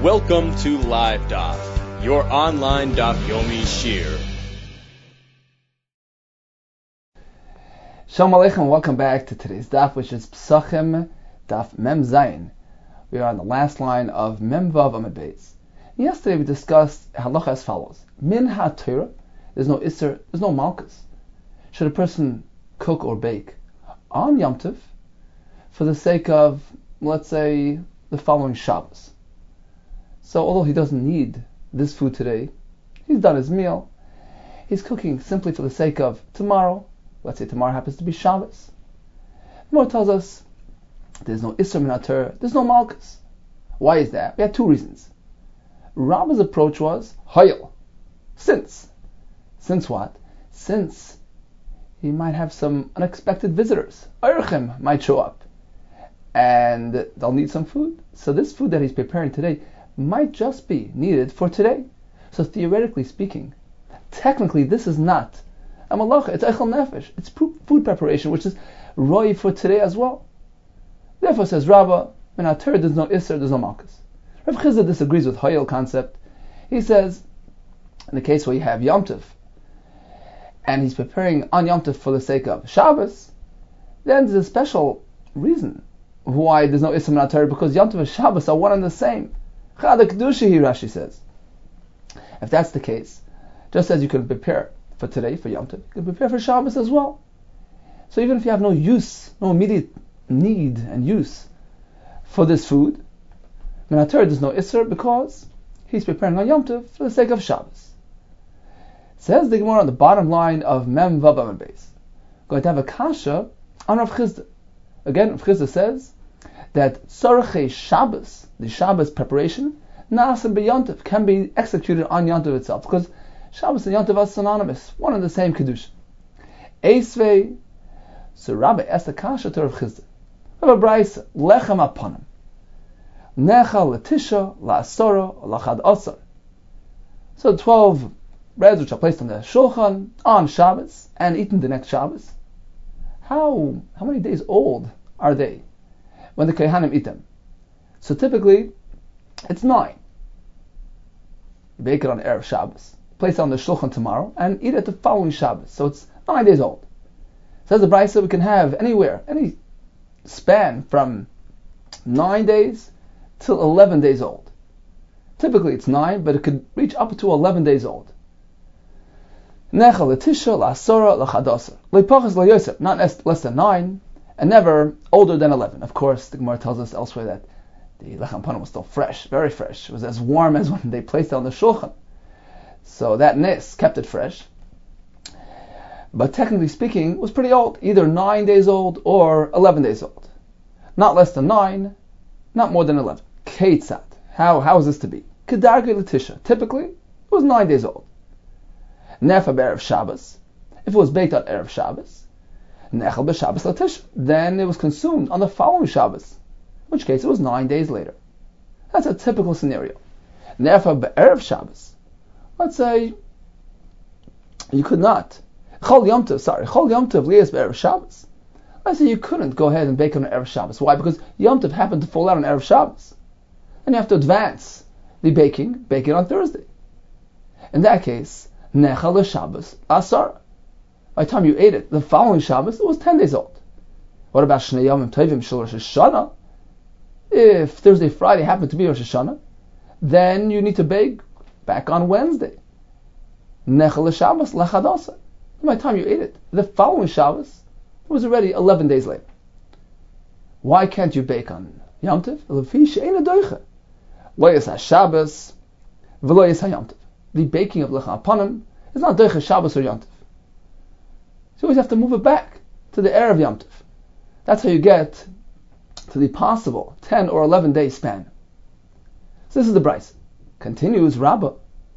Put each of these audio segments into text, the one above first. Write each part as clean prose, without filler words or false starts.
Welcome to Live Daf, your online Daf Yomi Shir. Shalom Aleichem, welcome back to today's Daf, which is Psachim Daf Mem Zayin. We are on the last line of Mem Vav Amud Beis. Yesterday we discussed halacha as follows: Min ha-Torah, there's no Isser, there's no Malkus. Should a person cook or bake on Yom Tov for the sake of, let's say, the following Shabbos? So although he doesn't need this food today, he's done his meal, he's cooking simply for the sake of tomorrow. Let's say tomorrow happens to be Shabbos. More tells us there's no Isser min ha-Torah, there's no Malkus. Why is that? We had two reasons. Rabba's approach was Hayil, since what? Since he might have some unexpected visitors. Orchim might show up and they'll need some food. So this food that he's preparing today might just be needed for today. So theoretically speaking, technically this is not a malacha, it's echel nefesh, it's food preparation which is roi for today as well. Therefore says Rabbah, in our Torah there's no Isser, there's no Malkus. Rav Chizda disagrees with Hayil concept. He says, in the case where you have Yom Tov, and he's preparing on Yom Tov for the sake of Shabbos, then there's a special reason why there's no Isser min ha-Torah, because Yom Tov and Shabbos are one and the same. Chad Kedusha, Rashi says. If that's the case, just as you can prepare for today, for Yom Tov, you can prepare for Shabbos as well. So even if you have no use, no immediate need and use for this food, min ha-Torah there's no Isser because he's preparing on Yom Tov for the sake of Shabbos. Says the Gemara on the bottom line of Mem Vav Amud Beis, going to have a kasha on Rav Chizda. Again, Rav Chizda says that Tzorchei Shabbos, the Shabbos preparation, Na'asim b'Yom Tov, can be executed on Yom Tov itself, because Shabbos and Yom Tov are synonymous, one and the same Kedusha. Eisvei, so Rabbi asked the kasha to Rav Chizda. Rav Brayso, Lechem aponim, Necha l'tisha, la'asora, la'chad asar. So 12 breads which are placed on the shulchan on Shabbos and eaten the next Shabbos. How many days old are they when the Kohanim eat them? So typically, it's 9. You bake it on Erev Shabbos, place it on the shulchan tomorrow, and eat it the following Shabbos. So it's 9 days old. Says the Brayso, we can have any span from 9 days till 11 days old. Typically it's 9, but it could reach up to 11 days old. Necha l'tisha, la'asora, l'chadasar. Le'pachas le'yosef, not less than 9, and never older than 11. Of course, the Gemara tells us elsewhere that the lechem panim was still fresh, very fresh. It was as warm as when they placed it on the shulchan. So that nes kept it fresh. But technically speaking, it was pretty old, either 9 days old or 11 days old. Not less than 9, not more than 11. Keitzad. How is this to be? Kedargei l'tisha. Typically, it was 9 days old. Nefa b'Erev Shabbos. If it was baked on Erev Shabbos, Nechel b'Shabbos l'tisha. Then it was consumed on the following Shabbos, in which case it was 9 days later. That's a typical scenario. Nefa b'Erev Shabbos. Let's say you could not. Chol Yom Tov lias b'Erev Shabbos. Let's say you couldn't go ahead and bake on Erev Shabbos. Why? Because Yom Tov happened to fall out on Erev Shabbos. And you have to advance the baking, bake it on Thursday. In that case, Nechal l'Shabbos Asar. By the time you ate it, the following Shabbos, it was 10 days old. What about Shnei Yomim Tovim Shel Rosh Hashanah? If Thursday, Friday happened to be Rosh Hashanah, then you need to bake back on Wednesday. Nechal l'Shabbos L'chad Asar. By the time you ate it, the following Shabbos, it was already 11 days later. Why can't you bake on Yom Tov? L'fi she'ein adoicha. Lo yis ha-Shabbos, v'lo yis ha-Yom Tov. The baking of lechem aponim is not doicha Shabbos or Yom Tov. So you always have to move it back to the Erev Yom Tov. That's how you get to the possible 10 or 11 day span. So this is the Brayso. Continues Rabbah.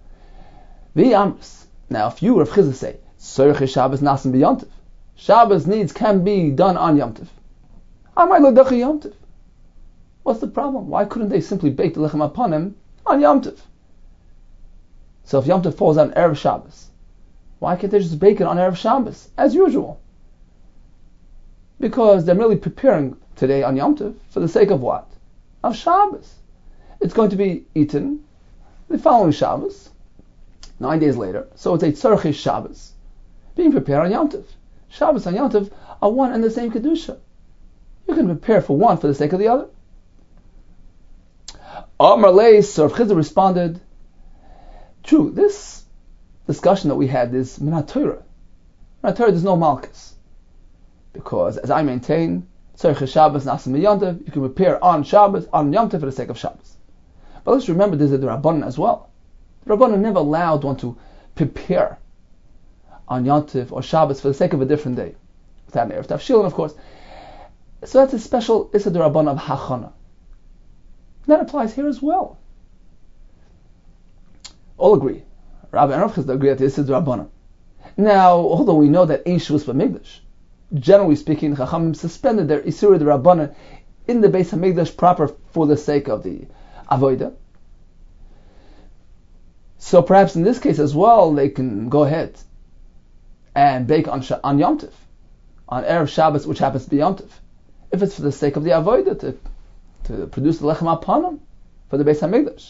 V'yamris. Now if you, Rav Chizda, say, Tzorchei Shabbos nasim b'Yom Tov, Shabbos needs can be done on Yom Tov. Amay lo doicha Yom Tov. What's the problem? Why couldn't they simply bake the lechem aponim on Yom Tov? So if Yom Tov falls on Erev Shabbos, why can't they just bake it on Erev Shabbos, as usual? Because they're merely preparing today on Yom Tov for the sake of what? Of Shabbos. it's going to be eaten the following Shabbos, 9 days later. So it's a tzorchei Shabbos, being prepared on Yom Tov. Shabbos and Yom Tov are one and the same kedusha. You can prepare for one for the sake of the other. Amar lei, so Rav Chizda responded, true, this discussion that we had is Minat Torah. Minat Torah, there's no Malchus. Because, as I maintain, tzorchei Shabbos nasim Yom Tov, you can prepare on Shabbos, on Yom Tov for the sake of Shabbos. But let's remember there's a Rabbanan as well. The Rabbanan never allowed one to prepare on Yom Tov or Shabbos for the sake of a different day, without an Erev Tavshilin, of course. So that's a special Issa D'Rabbanan of Hachana. That applies here as well. All agree. Rabbi and Rav Chizda agree that this is D'Rabbanan. Now, although we know that Ein Shavuos B'Mikdash, generally speaking, the Chachamim suspended their Isur D'Rabbanan in the Beis HaMikdash proper for the sake of the Avodah. So perhaps in this case as well, they can go ahead and bake on Yom Tov, on Erev Shabbos, which happens to be Yom Tov, if it's for the sake of the Avodah, to produce the Lechem HaPanim for the Beis HaMikdash.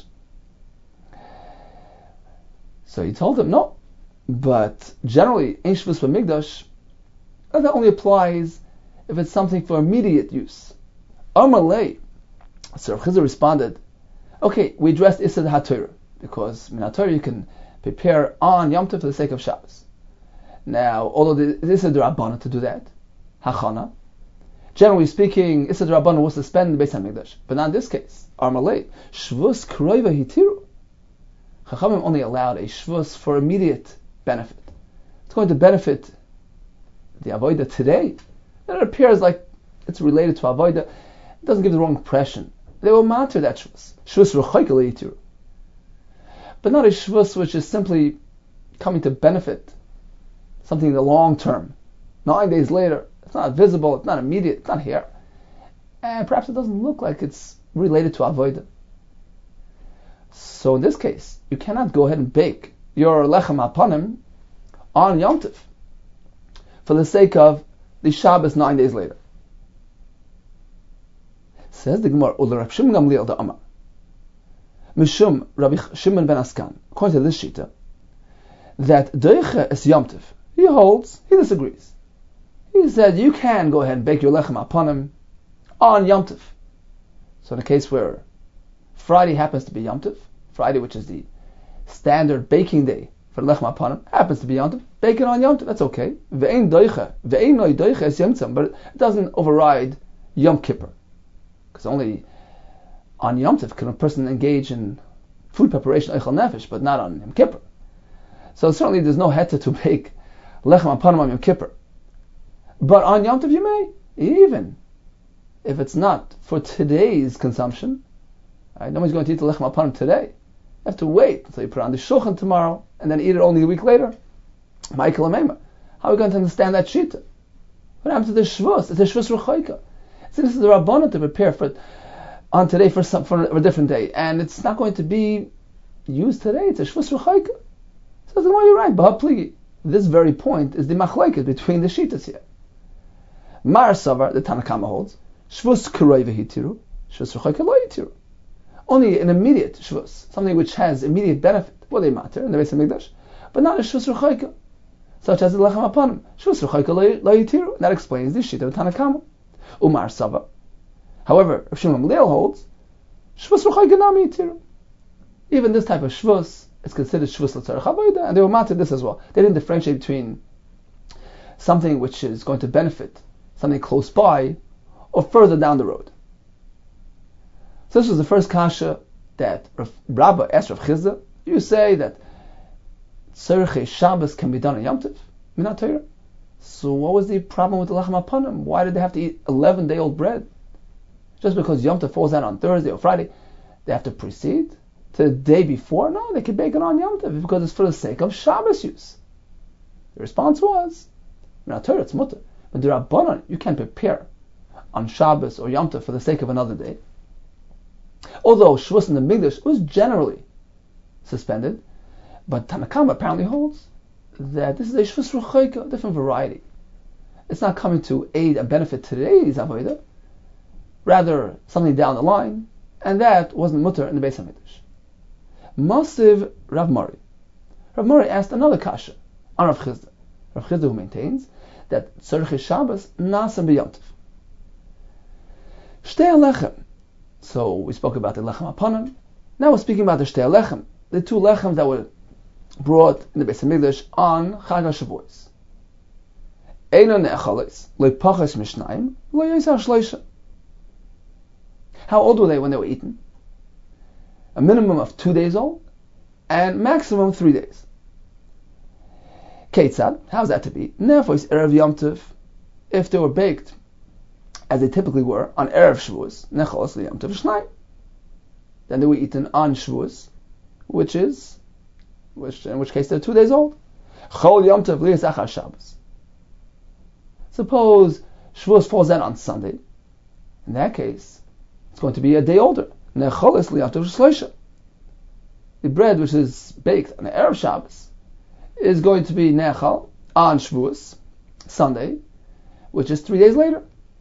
So he told him, no, but generally, Ein Shavuos B'Mikdash, that only applies if it's something for immediate use. Amar lei, so Rav Chizda responded, okay, we addressed Issa HaTorah, because Minat Torah you can prepare on Yom Tov for the sake of Shabbos. Now, although this is the Rabbanan to do that, Hachana, generally speaking, Issa D'Rabbanan was to spend the Beis HaMikdash, but not in this case. Amar lei, Shavuos Kroiva Hitiru. Chachamim only allowed a Shavuos for immediate benefit. It's going to benefit the Avodah today. Then it appears like it's related to Avodah. It doesn't give the wrong impression. They will matter that Shavuos. Shavuos Rechoika Hitiru. But not a Shavuos which is simply coming to benefit something in the long term. 9 days later, it's not visible, it's not immediate, it's not here. And perhaps it doesn't look like it's related to Avodah. So in this case, you cannot go ahead and bake your Lechem HaPanim on Yom Tov for the sake of the Shabbos 9 days later. Says the Gemara, Ula Rav Shimon Gamliel da Amar. Mishum Rabbi Shimon ben Askan, according to this Shita, that Doiche es Yom Tov, he disagrees. He said you can go ahead and bake your Lechem HaPanim on Yom Tov. So in a case where Friday happens to be Yom Tov, Friday, which is the standard baking day for Lechem HaPanim, happens to be Yom Tov, bake it on Yom Tov, that's okay. Ve'ein noi doiche es Yom Tov, but it doesn't override Yom Kippur. Because only on Yom Tov can a person engage in food preparation, Eichel Nefesh, but not on Yom Kippur. So certainly there's no heter to bake Lechem HaPanim on Yom Kippur. But on Yom Tov you may, even if it's not for today's consumption. Right? Nobody's going to eat the Lechem HaPanim today. You have to wait until you put it on the Shulchan tomorrow, and then eat it only a week later. Michael Amema. How are we going to understand that Shita? What happens to the Shavuos? It's a Shavuos Rechoika. So this is the Rabbanan to prepare for it on today for a different day, and it's not going to be used today. It's a Shavuos Rechoika. So then why are you right? B'ha pligi. This very point is the machlekes between the Shitas here. Mar Savar, the Tanna Kama holds, Shavuos Kroiva Hitiru, Shavuos Rechoika lo Hitiru. Only an immediate Shavuos, something which has immediate benefit, well they matter in the Beis HaMikdash, but not a Shavuos Rechoika, such as the Lechem HaPanim. Shavuos Rechoika lo Hitiru. And that explains the Shita of Tanna Kama. Umar Sava. However, Rav Shimon Gamliel holds, Shavuos Rechoika nami Hitiru. Even this type of Shavuos is considered Shavuos L'tzarech Avodah, and they will matter this as well. They didn't differentiate between something which is going to benefit something close by or further down the road. So this was the first kasha that Rabba asked Rav Chizda. You say that Tzorchei Shabbos can be done on Yom Tov, Minat Torah. So what was the problem with the Lechem HaPanim? Why did they have to eat 11-day-old bread? Just because Yom Tov falls out on Thursday or Friday, they have to proceed to the day before? No, they can bake it on Yom Tov because it's for the sake of Shabbos use. The response was, Minat Torah, it's mutter. But the Rabbanan, you can prepare on Shabbos or Yom Tov for the sake of another day. Although Shavuos in the Mikdash was generally suspended, but Tanna Kama apparently holds that this is a Shavuos Rechoika, a different variety. It's not coming to aid and benefit today's Avodah, rather something down the line, and that wasn't mutter in the Beis Hamikdash. Masiv Rav Mari. Rav Mari asked another kasha on Rav Chisda. Rav Chisda, who maintains that Tzorchei Shabbos nasan b'yomtiv. Shtei Alechem. So we spoke about the Lechem Apanim. Now we're speaking about the Shtei Alechem, the two Lechems that were brought in the Beis Hamikdash on Chag HaShavuos. Eino ne'achalis, le'pachas mishnayim, le'yisar shleisha. How old were they when they were eaten? A minimum of 2 days old, and maximum 3 days. Ketzad, how's that to be? Nefos Erev Yom Tov, if they were baked, as they typically were, on Erev Shavuos, Nechalos Yom Tov Shnai. Then they were eaten on Shavuos, in which case they're 2 days old. Chol Yom Tov Lias Achar Shabbos. Suppose Shavuos falls out on Sunday. In that case, it's going to be a day older. Nechalos Yom Tov Shloisha. The bread which is baked on the Erev Shabbos is going to be Nechal on Shavuos, Sunday, which is 3 days later.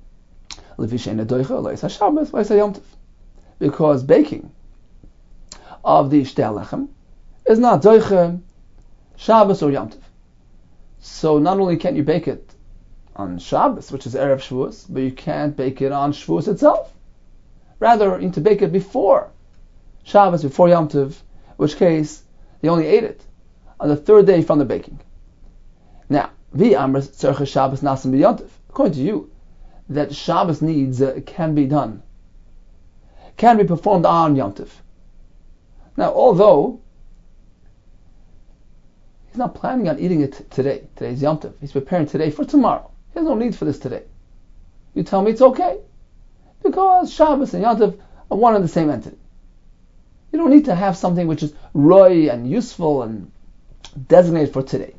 Because baking of the Shtei Alechem is not Doiche, Shabbos or Yom Tov. So not only can't you bake it on Shabbos, which is Erev Shavuos, but you can't bake it on Shavuos itself. Rather, you need to bake it before Shabbos, before Yom Tov, in which case they only ate it on the third day from the baking. Now, Shabbos nasan b'yom tov. According to you, that Shabbos needs can be done, can be performed on Yom Tov. Now, although he's not planning on eating it today, today's Yom Tov, he's preparing today for tomorrow. He has no need for this today. You tell me it's okay, because Shabbos and Yom Tov are one and the same entity. You don't need to have something which is roy and useful and designated for today.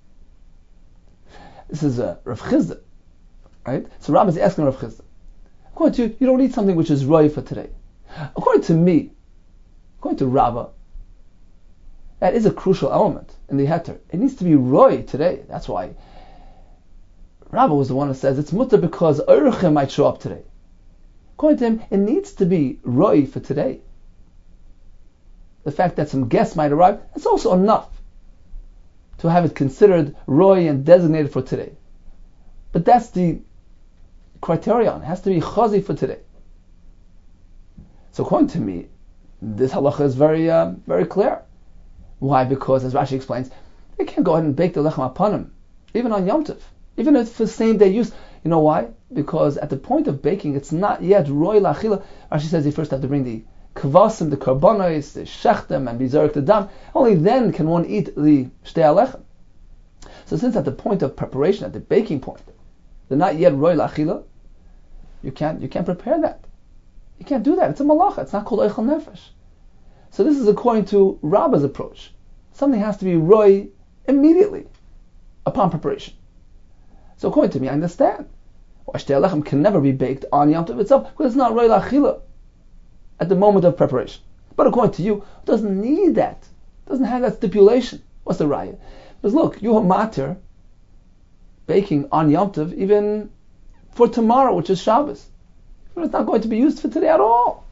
This is Rav Chisda, right? So Rav is asking Rav Chisda. According to you, you don't need something which is roy for today. According to me, according to Rava, that is a crucial element in the heter. It needs to be roy today. That's why Rava was the one who says it's mutter because Eruchim might show up today. According to him, it needs to be roy for today. The fact that some guests might arrive, that's also enough to have it considered roy and designated for today. But that's the criterion. It has to be chazi for today. So according to me, this halacha is very very clear. Why? Because, as Rashi explains, they can't go ahead and bake the lechem apanim, even on Yom Tov, even if for same day use. You know why? Because at the point of baking, it's not yet roy lachila. Rashi says you first have to bring the kvasim, the karbonos, the shechtem, and bizarek the dam. Only then can one eat the shtei alechem. So since at the point of preparation, at the baking point, they're not yet roy lachila, you can't prepare that. You can't do that. It's a malacha. It's not called eichel nefesh. So this is according to Rabba's approach. Something has to be roy immediately upon preparation. So according to me, I understand why shtei alechem can never be baked on Yom Tov itself, because it's not roy lachila at the moment of preparation. But according to you, it doesn't need that. It doesn't have that stipulation. What's the raya? Because look, you have matir baking on Yom Tov even for tomorrow, which is Shabbos. But it's not going to be used for today at all.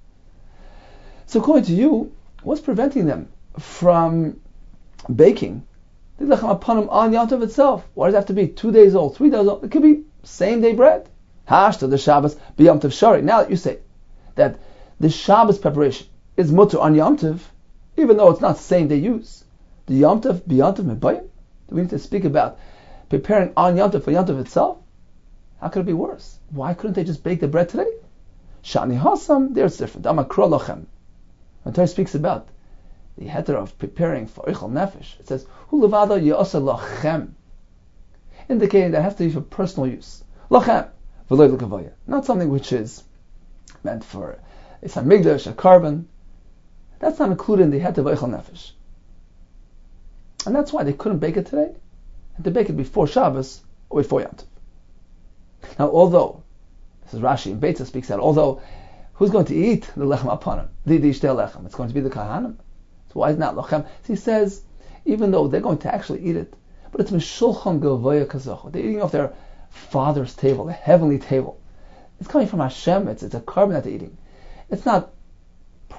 So according to you, what's preventing them from baking the lechem apanim on Yom Tov itself? Why does it have to be 2 days old, 3 days old? It could be same day bread. Hashta the Shabbos b'Yom Tov shari. Now that you say that the Shabbos preparation is mutter on Yom Tov, even though it's not same day use, the Yom Tov b'Yom Tov mebayim. Do we need to speak about preparing on Yom Tov for Yom Tov itself? How could it be worse? Why couldn't they just bake the bread today? Shani Hasam, there it's different. Amakro lochem. When Torah speaks about the heter of preparing for Eichel Nefesh, it says, Hu levada ya'asa lochem, indicating that it has to be for personal use. Lochem, v'loy l'kavaya. Not something which is meant for a samigdash, a carbon. That's not included in the heter of Eichel Nefesh. And that's why they couldn't bake it today. And to bake it before Shabbos or before Yom Tov. Now, although, this is Rashi and Beitza speaks out, although, who's going to eat the lechem apanim, the shtei lechem? It's going to be the kahanim. So why is it not lochem? So he says, even though they're going to actually eat it, but it's mishulchan gavoya kazoch. They're eating off their father's table, the heavenly table. It's coming from Hashem. It's a carbon that they're eating. It's not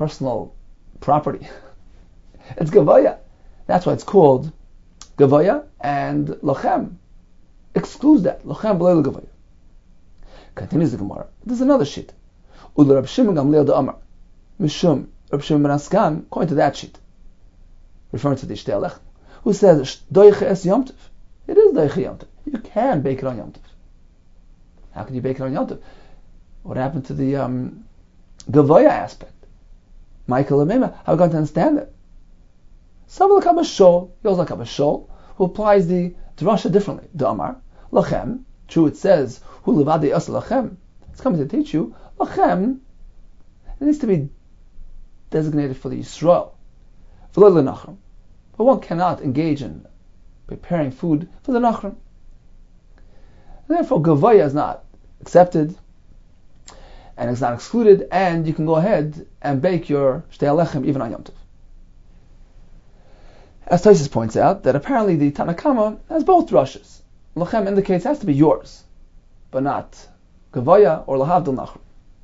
personal property. It's Gavoya. That's why it's called Gavoya, and Lochem excludes that. Lochem b'lei Gavoya. Continues the Gemara. There's another sheet. Ula Rab Shimon Gamliel de Amar. Mishum Rab Shimon ben Askan, according to that sheet, referring to the Shtei Alechem, who says Doiche es Yom Tov. It is Doiche Yom Tov. You can bake it on Yom Tov. How can you bake it on Yom Tov? What happened to the Gavoya aspect? Michael Amema, how are we going to understand it? Saval Kabba Shol, Yozal Kabba Shol, who applies the drasha differently. The Amar, Lachem, true it says, Hu Levadi Asa Lachem. It's coming to teach you, Lachem, it needs to be designated for the Yisrael. But one cannot engage in preparing food for the Nachrim. Therefore, Gavoya is not accepted, and it's not excluded, and you can go ahead and bake your Shtei Alechem even on Yom Tov. As Tosfos points out, that apparently the Tanakama has both drushes. Lachem indicates it has to be yours, but not Gavoya or Lahavdil Nachrim.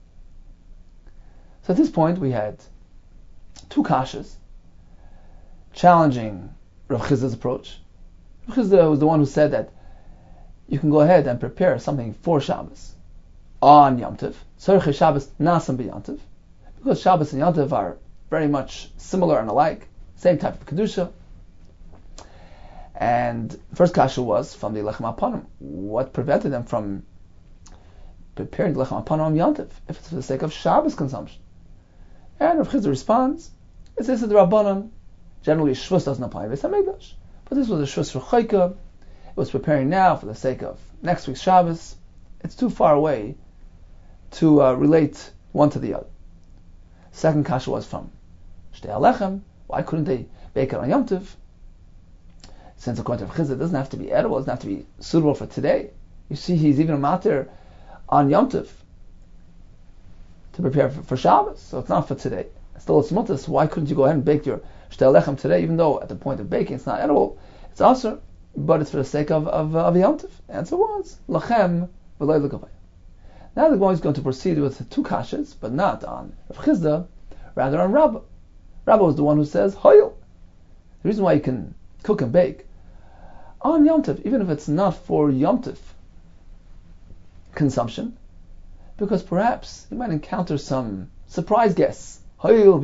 So at this point we had two kashas challenging Rav Chisda's approach. Rav Chisda was the one who said that you can go ahead and prepare something for Shabbos on Yom Tov. Tzorchei Shabbos nasam b'Yom Tov, because Shabbos and Yom Tov are very much similar and alike, same type of kedusha. And first kasha was from the Lechem Apanim. What prevented them from preparing the Lechem Apanim on Yom Tov if it's for the sake of Shabbos consumption? And Rav Chisda responds, it's the Rabbanon. Generally, Shvus doesn't apply to Beis HaMikdash, but this was a Shvus for Chayka. It was preparing now for the sake of next week's Shabbos. It's too far away to relate one to the other. Second kasha was from Shtei Alechem. Why couldn't they bake it on Yom Tov? Since according to Rav Chisda, it doesn't have to be edible, it doesn't have to be suitable for today. You see, he's even a matir on Yom Tov to prepare for Shabbos, so it's not for today. Still, it's mutas. Why couldn't you go ahead and bake your Shtei Alechem today, even though at the point of baking it's not edible, it's also, but it's for the sake of Yom Tov? Answer was Lachem v'lei Gavoya. Now the Gemara is going to proceed with two kashas, but not on Rav Chisda, rather on Rabbah. Rabbah was the one who says Hoyel. The reason why you can cook and bake on Yom Tov, even if it's not for Yom Tov consumption, because perhaps you might encounter some surprise guests who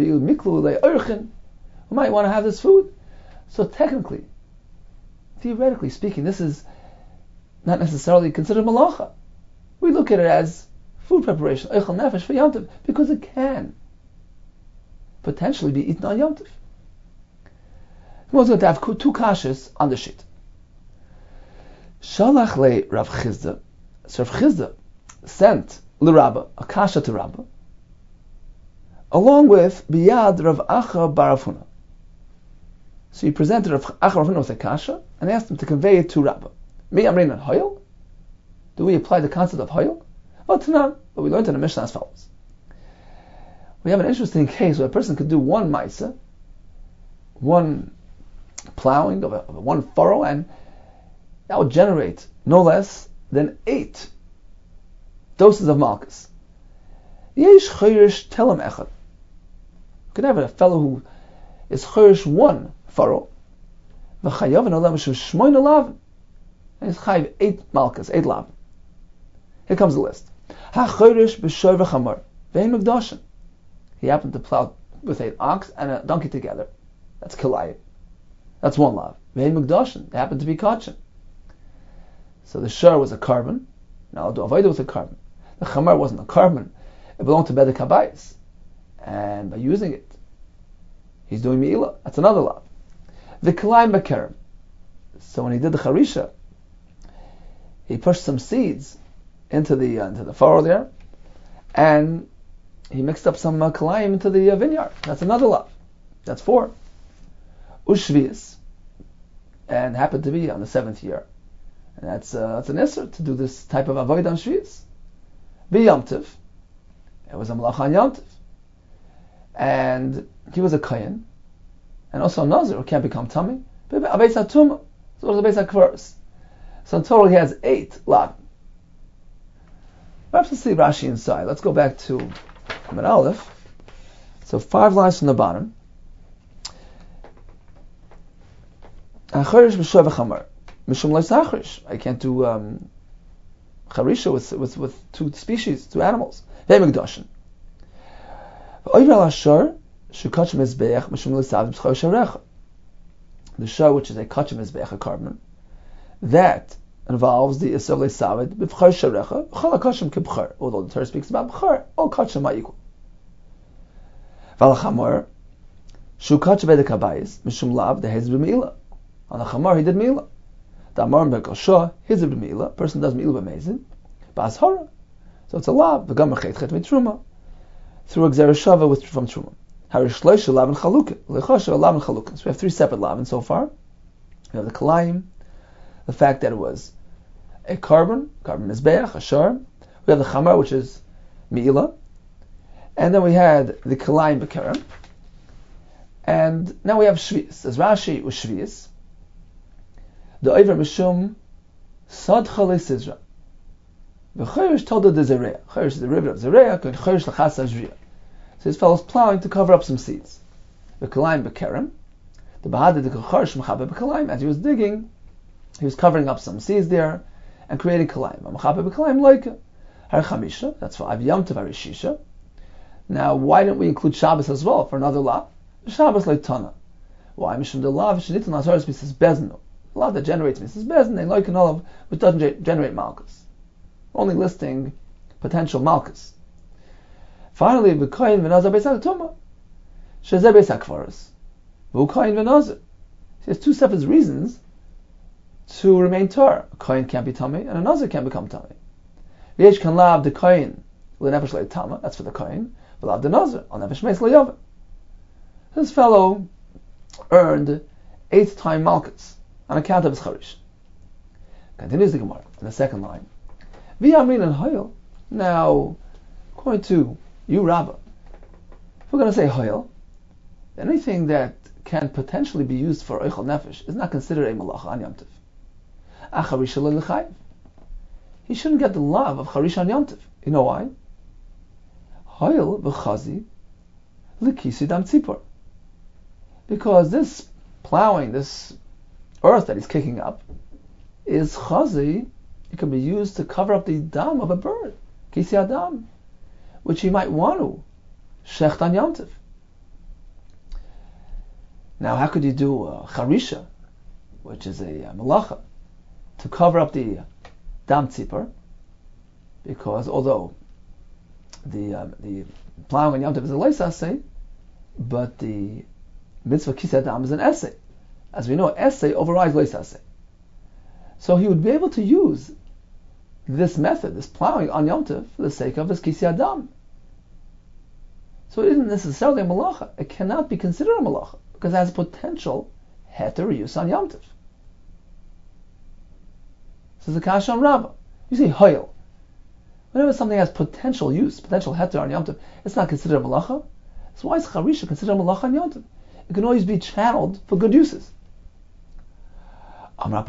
might want to have this food. So technically, theoretically speaking, this is not necessarily considered malacha. We look at it as food preparation, eichel nefesh for Yom Tov, because it can potentially be eaten on Yom Tov. We're going to have two kashas on the sheet. Shalach le Rav Chisda. So Rav Chisda sent l'Rabba, a kasha to Rabba, along with biyad Rav Acha bar Rav Huna. So he presented Rav Acha bar Huna with a kasha and asked him to convey it to Rabba. Me amrin and hoyel? Do we apply the concept of hoyel? Well, to none, but we learned in the Mishnah as follows. We have an interesting case where a person could do one ma'isa, one plowing of one furrow, and that would generate no less than 8 doses of malchus. Yesh chayrish telem echad. You could have a fellow who is chayrish one furrow, v'chayav and olam shem shmoin alav, and he's chayav 8 malchus, 8 lav. Here comes the list. Ha chayrish b'shoy v'chamar ve'in mekdashin. He happened to plow with an ox and a donkey together. That's kilayim. That's one lav. Ve'in mekdashin. They happened to be kachin. So the shur was a carbon. Now the avodah was a carbon. The chamar wasn't a carbon. It belonged to Bedek Habayis. And by using it, he's doing me'ilah. That's another lav. The kilayim b'kerem. So when he did the charisha, he pushed some seeds into the furrow there, and he mixed up some kilayim into the vineyard. That's another lav. That's 4. Ushvius, and happened to be on the 7th year. And that's an isser to do this type of avodah on Shvius. B'Yom Tov, it was a malach on Yom Tov, and he was a kohen, and also a nazir who can't become tummy. A beis hatumah, so it was a beis hakvaros. So in total he has 8 lav. Perhaps let's see Rashi inside. Let's go back to Amud Aleph. So 5 lines from the bottom. Acharish b'shua v'chamar. Mishum le'sacharish. I can't do charisha with 2 species, 2 animals. Ve'migdashin. V'oiver al-ashar shukach mizbeach mishum le'sav b'schar sharecha. The shah, which is a kach mizbeach, a carbon, that involves the isur le'savid b'char sharecha v'chol ha'kachim k'b'char. Although the Torah speaks about b'char, all kachim are equal. V'al-chamar shukach b'edek mishum lav dehez b'meila. On the chamar, he did meila. The amar b'kosha, his of the meila. Person does meila b'mezid, b'ashara. So it's a lav. The gamar chet mitruma through a gzereshava from truma. Harish shloisha lav and chalukah. Lechosha lav and chalukah. So we have 3 separate lavin so far. We have the kalayim, the fact that it was a carbon mizbeach, a shar. We have the chamar, which is meila, and then we had the kalayim b'kerem. And now we have shvius. As Rashi was shvius. The Oiver Mishum Sad Chale Sizra. The Chayrish told the Zereah. Chayrish is the river of Zereah, and Chayrish Lachas Azriya. So his fellow's plowing to cover up some seeds. The Kalayim Bekerem. The Bahad the Chayrish Mechabe Bekalayim. As he was digging, he was covering up some seeds there and creating Kalayim. Mechabe Bekalayim Loika. Har Chamisha, that's 5. Yom Tov Harishisha. Now, why didn't we include Shabbos as well for another law? Shabbos Leitana. Why? Mishum the law V'shenitin Lazaris Mrs. Bezno. A lot that generates Mrs. Bezin, and like an olive, which doesn't generate Malchus. Only listing potential Malchus. Finally, v'koyin v'nazar b'esak tuma. Shezeh b'esak kvaros. V'koyin v'nazar. He has 2 separate reasons to remain Torah. A koyin can't be tummy, and a nazar can't become tummy. V'yesh kan lav the koyin l'nefesh le'tama. That's for the koyin. V'lav the nazar al nefesh meis le'yavim. This fellow earned 8th time Malchus on account of his charish. Continues the Gemara in the second line. V'yamrin and hoyel. Now, according to you, Rabbah, if we're going to say hoyel, anything that can potentially be used for oichel nefesh is not considered a malacha on Yom Tov. Acharish l'chayiv. He shouldn't get the love of charish on Yom Tov. You know why? Hoyel v'chazi l'kisi dam tzipor. Because this plowing, this earth that he's kicking up, is chazi. It can be used to cover up the dam of a bird, kisi adam, which he might want to shecht on Yom Tov. Now, how could you do a charisha, which is a malacha, to cover up the dam tzipor? Because although the plowing on Yom Tov is a leisaseh, but the mitzvah kisi adam is an essay. As we know, essay overrides leisaseh. So he would be able to use this method, this plowing on Yom Tov, for the sake of his kisi adam. So it isn't necessarily a malacha. It cannot be considered a malacha because it has potential heter use on Yom Tov. This is a kasha on Rabbah. You say hoyel. Whenever something has potential use, potential heter on Yom Tov, it's not considered a malacha. So why is charisha considered a malacha on Yom Tov? It can always be channeled for good uses. We're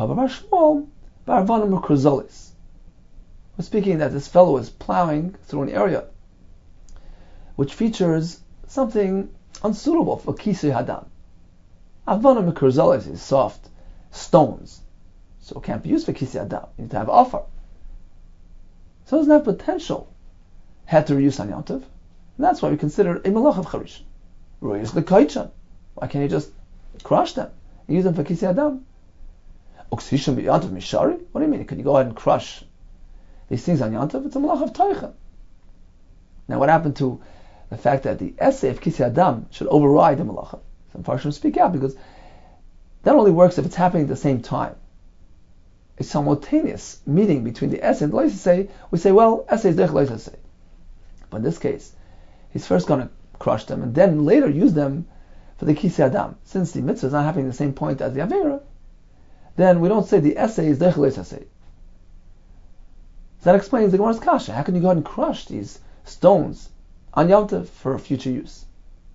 speaking that this fellow is plowing through an area which features something unsuitable for kisei hadam. Avana mekurzalis is soft stones, so it can't be used for kisei hadam. You need to have offer. So it doesn't have potential heter use on Yom Tov, and that's why we consider a malach of charish. Royes lekaichan. Why can't you just crush them and use them for kisei hadam? Oksishim b'Yom Tov mishari? What do you mean? Can you go ahead and crush these things on Yom Tov? It's a malach of teichen. Now, what happened to the fact that the essay of Kisei Adam should override the malacha? Some Parshim speak out because that only works if it's happening at the same time. A simultaneous meeting between the essay and the leisaseh, we say, well, essay is derech leisaseh. But in this case, he's first going to crush them and then later use them for the Kisei Adam. Since the mitzvah is not happening at the same point as the Avera, then we don't say the essay is derech leisaseh. So that explains the Gemara's kasha. How can you go ahead and crush these stones on Yom Tov for future use?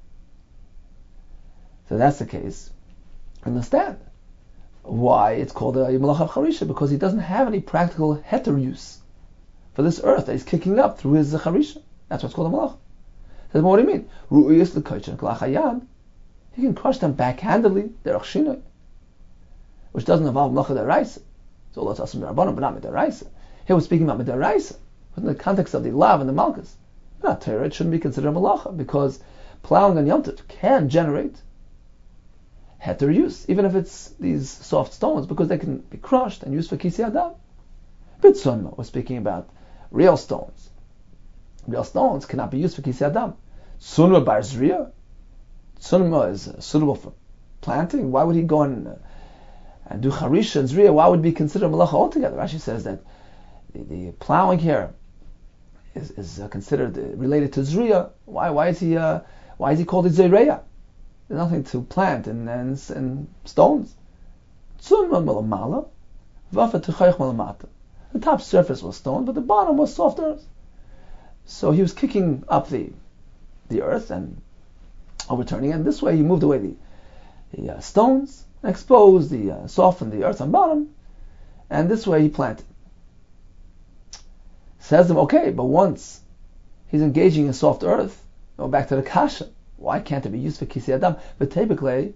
So that's the case. Understand why it's called a malach of charisha, because he doesn't have any practical heter use for this earth that he's kicking up through his charisha. That's what's called a malach. Says, well, what do you mean? Ru'uyas l'koychen klachayad. He can crush them backhandedly, derech shinoi, which doesn't involve melacha deraisa. So let's assume Rabbanon, but not midaraisa. Here we're speaking about midaraisa, but in the context of the lav and the malchus. Not Torah, it shouldn't be considered malacha, because plowing on Yom Tov can generate heter use, even if it's these soft stones, because they can be crushed and used for kisi adam. B'tzunma, we're speaking about real stones. Real stones cannot be used for kisi adam. Sunma bar zriya. Sunma is suitable for planting. Why would he go and do charisha and zriya? Why would it be considered malacha altogether? Rashi says that the plowing here is considered related to zriya. Why is he called a zayreya? There's nothing to plant and stones. Sunma malamala, vafa tuchayich malamata. The top surface was stone, but the bottom was soft earth. So he was kicking up the earth and overturning it. And this way he moved away the stones, exposed softened the earth on bottom, and this way he planted. Says them, okay, but once he's engaging in soft earth, go back to the kasha. Why can't it be used for kisi adam? But typically,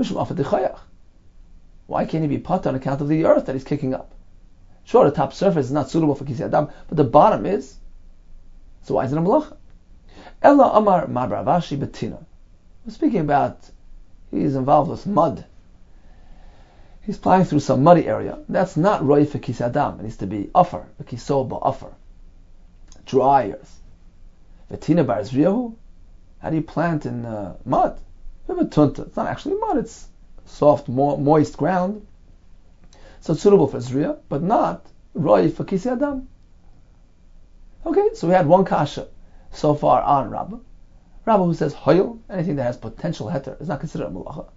why can't he be put on account of the earth that he's kicking up? Sure, the top surface is not suitable for kisi adam, but the bottom is. So why is it a malacha? Ella amar mabravashi betina. We're speaking about he's involved with mud. He's plowing through some muddy area. That's not roi for kisi adam. It needs to be offer, kiso ba'offer, dry earth. Betina bar zriyahu. How do you plant in mud? It's not actually mud. It's soft, moist ground. So it's suitable for zriya, but not roi for kisi adam. Okay, so we had one kasha so far on Rabbah. Rabbah who says hoyel, anything that has potential heter, is not considered a malacha.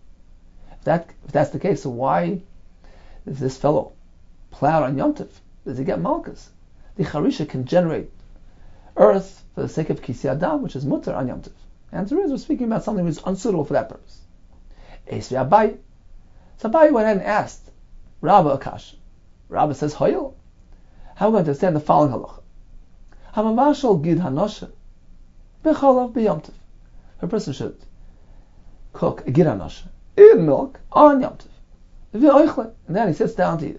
If that's the case, so why is this fellow plowed on Yom Tov? Does he get malchus? The charisha can generate earth for the sake of kisi adam, which is mutter on Yom Tov. The answer is we're speaking about something which is unsuitable for that purpose. Esri Abai. So Abai went ahead and asked Rabbah a kasha. Rabbah says hoyel. How are we going to understand the following halacha? Hamamashal gid hanosha bechalav b'Yom Tov. A person should cook a gid hanosha in milk on Yom Tov. And then he sits down to eat it.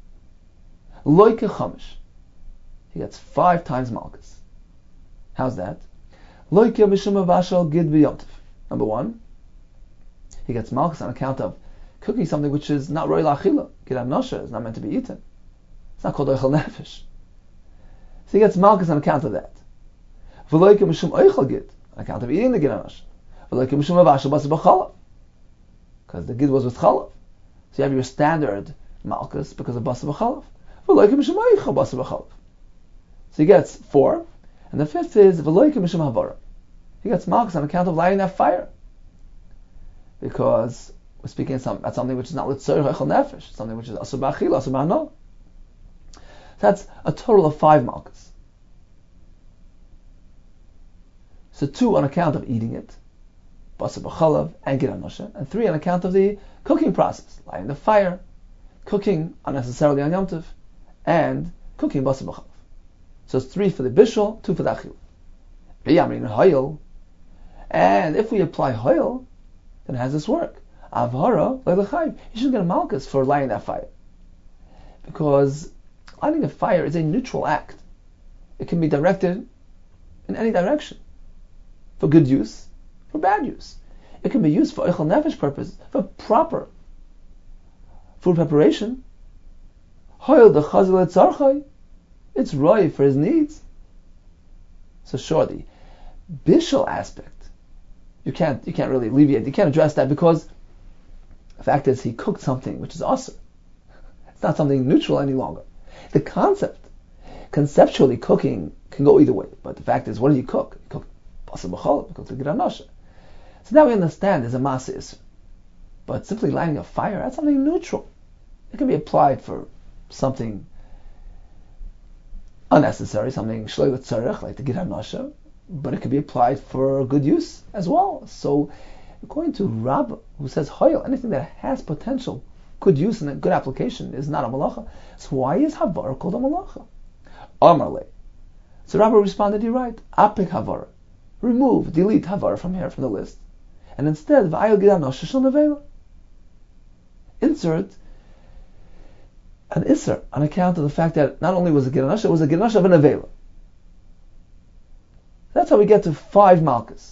Loike chamish. He gets 5 times malchus. How's that? Loike mishum avashal gid b'Yom Tov. Number 1, he gets malchus on account of cooking something which is not roi la'achila. Gid hanosha is not meant to be eaten. It's not called oichel nefesh. So he gets malchus on account of that. V'loike mishum oichel gid, on account of eating the gid hanosha. V'loike mishum avashal bas b'chalav, because the gid was with chalav. So you have your standard malchus because of bas b'chalav. V'loike mishum oichel bas b'chalav. So he gets 4, and the 5th is v'loike mishum havara. He gets malchus on account of lighting that fire, because we're speaking about something which is not litzor oichel nefesh, something which is asur b'achila, asur b'hana. That's a total of 5 malchus. So 2 on account of eating it, basar b'chalav and gid hanosha, and 3 on account of the cooking process, lighting the fire, cooking unnecessarily on Yom Tov, and cooking basar b'chalav. So it's 3 for the bishul, 2 for the achil. V'yamrin hoyel, and if we apply hoyel, then how does this work? Avhara le'lechayv. You shouldn't get a malchus for lighting that fire, because lighting a fire is a neutral act. It can be directed in any direction, for good use, for bad use. It can be used for oichel nefesh purpose, for proper food preparation. Hoyel the chazil etzarchay, it's roi for his needs. So sure, the bishul aspect, you can't really alleviate, you can't address that, because the fact is he cooked something which is awesome. It's not something neutral any longer. The conceptually cooking can go either way, but the fact is, what did he cook? He cooked basar b'chalav, he cooked gid hanosha. So now we understand there's a masa isur. But simply lighting a fire, that's something neutral. It can be applied for something unnecessary, something shloi l'tzarech, like the gid hanosha, but it can be applied for good use as well. So according to Rabbah, who says hoyel, anything that has potential good use and a good application is not a malacha. So why is havara called a malacha? Amarle. So Rabbah responded, you're right. Apik havara. remove, delete Havara from here, from the list, and instead, V'ayil Gid Anosha Shel Nevela. Insert an Isser on account of the fact that not only was it Gid Anosha, it was a Gid Anosha of a Nevela. That's how we get to 5 Malchus.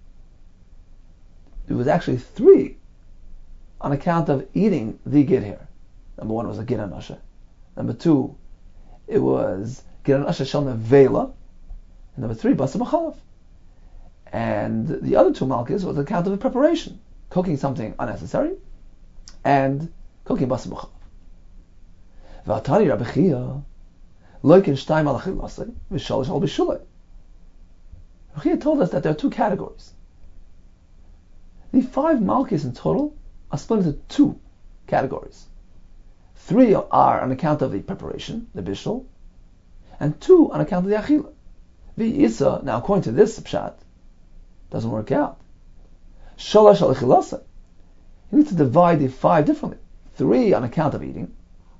It was actually 3 on account of eating the Gid here. Number 1 was a Gid Anosha. Number 2, it was Gid Anosha Shel Nevela. And number 3, Basa B'chalav. And the other 2 Malchus was on account of the preparation, cooking something unnecessary, and cooking Basa B'chalav. V'atani Rabbi Chia, Loikin Shtayim al Achilasei, V'shalish al B'shulei. Rabbi Chia told us that there are 2 categories. The 5 Malchus in total are split into 2 categories. 3 are on account of the preparation, the bishul, and 2 on account of the achila. V'isa, now according to this pshat, doesn't work out. Shalash al achilasa. You need to divide the 5 differently. 3 on account of eating,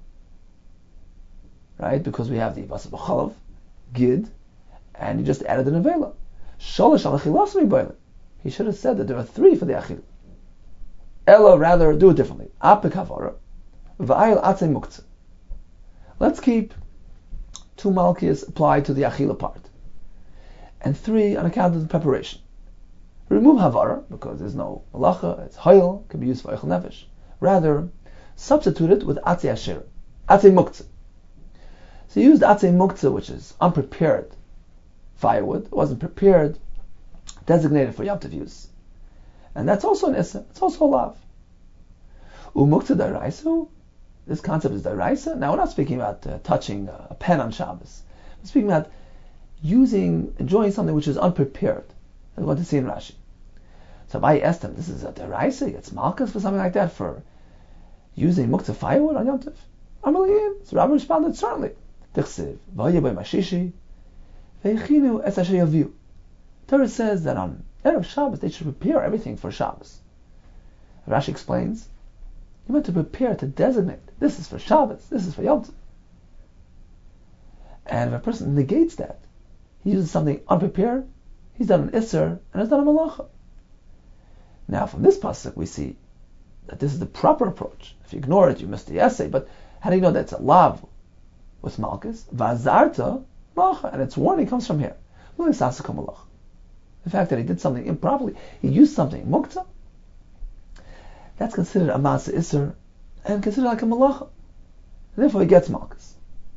right? Because we have the basa b'chalav, gid, and you just added the nevela. Shalash al achilasa ribayla. He should have said that there are 3 for the achila. Ella, rather, do it differently. Apik havara, v'ayil atzei muktzah. Let's keep 2 malchus applied to the achila part, and 3 on account of the preparation. Remove havara, because there's no malacha, it's hayil, can be used for eichel nefesh. Rather, substitute it with atzei asher, atzei muktzah. So you used atzei muktzah, which is unprepared firewood. It wasn't prepared, designated for Yom Tov use. And that's also an issa, it's also a lav. Umuktzah dairaisu, this concept is dairaisa. Now we're not speaking about touching a pen on Shabbos. We're speaking about enjoying something which is unprepared. As we want to see in Rashi. So I asked him, this is a deraisa, he gets malchus for something like that, for using muktzah firewood on Yom Tov? Amaliyim. So Rabbi responded, certainly. Tichsiv, v'yibay mashishi, v'yichinu es asher yaviu. Torah says that on Erev Shabbos they should prepare everything for Shabbos. Rashi explains, you meant to prepare, to designate, this is for Shabbos, this is for Yom Tov. And if a person negates that, he uses something unprepared, he's done an Isser, and has done a Malacha. Now, from this pasuk, we see that this is the proper approach. If you ignore it, you miss the essay. But how do you know that it's a lav with Malchus? Vazarta Malacha, and its warning comes from here. The fact that he did something improperly, he used something, Muktzah, that's considered a Masa Isser, and considered like a Malacha. Therefore, he gets Malchus.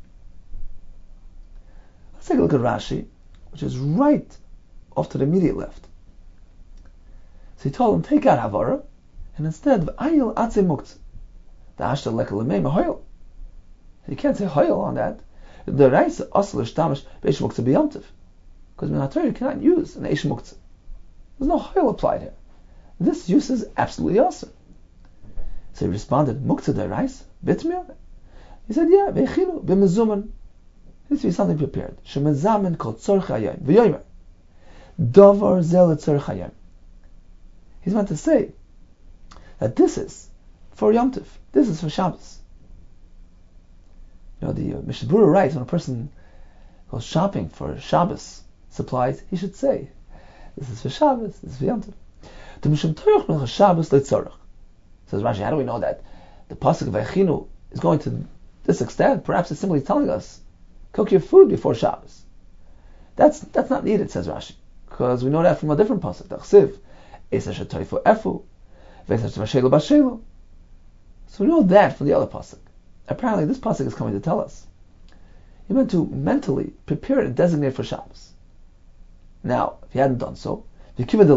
Let's take a look at Rashi, which is right off to the immediate left. So he told him, take out Havara, and instead, V'ayil atzei muktzah. Da'ashta leka l'mei mehoyel. You can't say hoyel on that. The Raisa asal ishtamish b'eish muktzah b'yomtiv. Because in Torah you cannot use an eish muktzah. There's no hoyel applied here. This use is absolutely awesome. So he responded, muktzah da'raisa, bitmir? He said, yeah, v'echinu, b'mezuman. It needs to be something prepared. Shemezamen kol tzorch hayom. V'yomer. Davar zel tzorch hayom. He's meant to say that this is for Yom Tov. This is for Shabbos. You know, the Mishnah Berurah writes, when a person goes shopping for Shabbos supplies, he should say, this is for Shabbos, this is for Yom Tov. The Mishum Torach Melech Shabbos Leitzorach. Says Rashi, how do we know that the pasuk of Echinu is going to this extent? Perhaps it's simply telling us, cook your food before Shabbos. That's not needed, says Rashi, because we know that from a different pasuk. Tachsiv, Eisa shetoifu efu, v'eisa shevashelu bashelu. So we know that from the other pasuk. Apparently, this pasuk is coming to tell us you're meant to mentally prepare it and designate for Shabbos. Now, if you hadn't done so, if he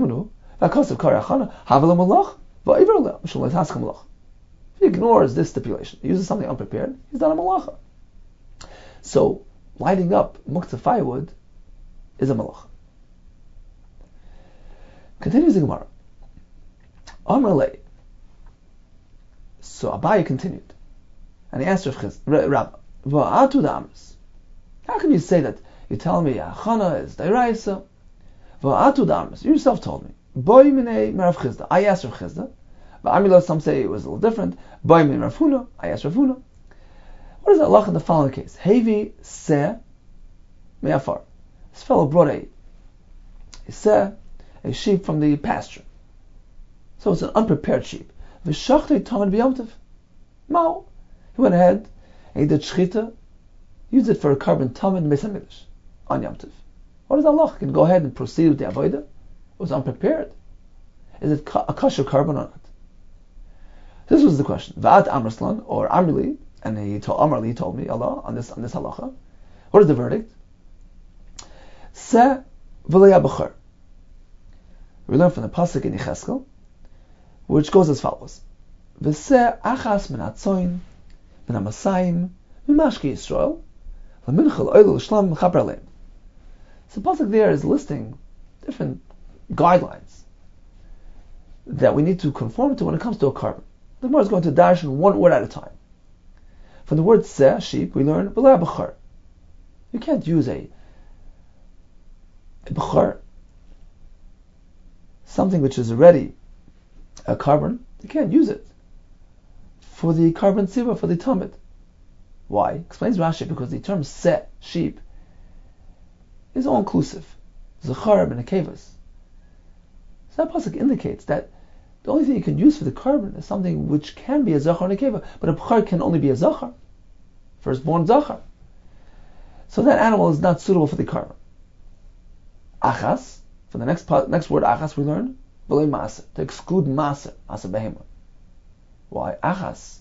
ignores this stipulation, he uses something unprepared, he's done a malacha. So, lighting up muktzah firewood is a malacha. Continues the Gemara. Amar lei. So Abaye continued, and he asked Rav, "Va'atu da'amris. How can you say that? You tell me Achana is Dairaisa. Va'atu da'amris. You yourself told me. Boy minei Rav Chizda. I asked Rav Chizda. Va'amila, some say it was a little different. Boy minei Rav Huna. I asked Rav Huna. What is the halach in the following case? Hevi se me'afar. This fellow brought a a sheep from the pasture. So it's an unprepared sheep. V'shachtei tamid b'yom tov. Mao. He went ahead and he did shchita, used it for a carbon tamid Beis Hamikdash on Yom Tov. What is Allah? Can go ahead and proceed with the avodah? It was unprepared. Is it a kosher carbon or not? This was the question. Va'at Amrslan or Amrli, and Amrli told me Allah on this halacha. What is the verdict? Se v'leya b'char. We learn from the pasuk in Yecheskel, which goes as follows: V'se achas min hatzoin min hamasayim min mashki Yisrael l'minchel oil l'shlam chaper leim. So the pasuk there is listing different guidelines that we need to conform to when it comes to a carbon. The Gemara is going to dash in one word at a time. From the word seh, sheep, we learn v'leya b'char. You can't use a b'char, something which is already a carbon. You can't use it for the carbon tzibah, for the tamid. Why? Explains Rashi, because the term seh, sheep, is all inclusive. Zachar and nekevas. So that pasuk indicates that the only thing you can use for the carbon is something which can be a zachar and nekeva, but a b'char can only be a zachar, firstborn zachar. So that animal is not suitable for the carbon. Achas, for the next word achas we learn, v'lei maser, to exclude maser behema. Why? Achas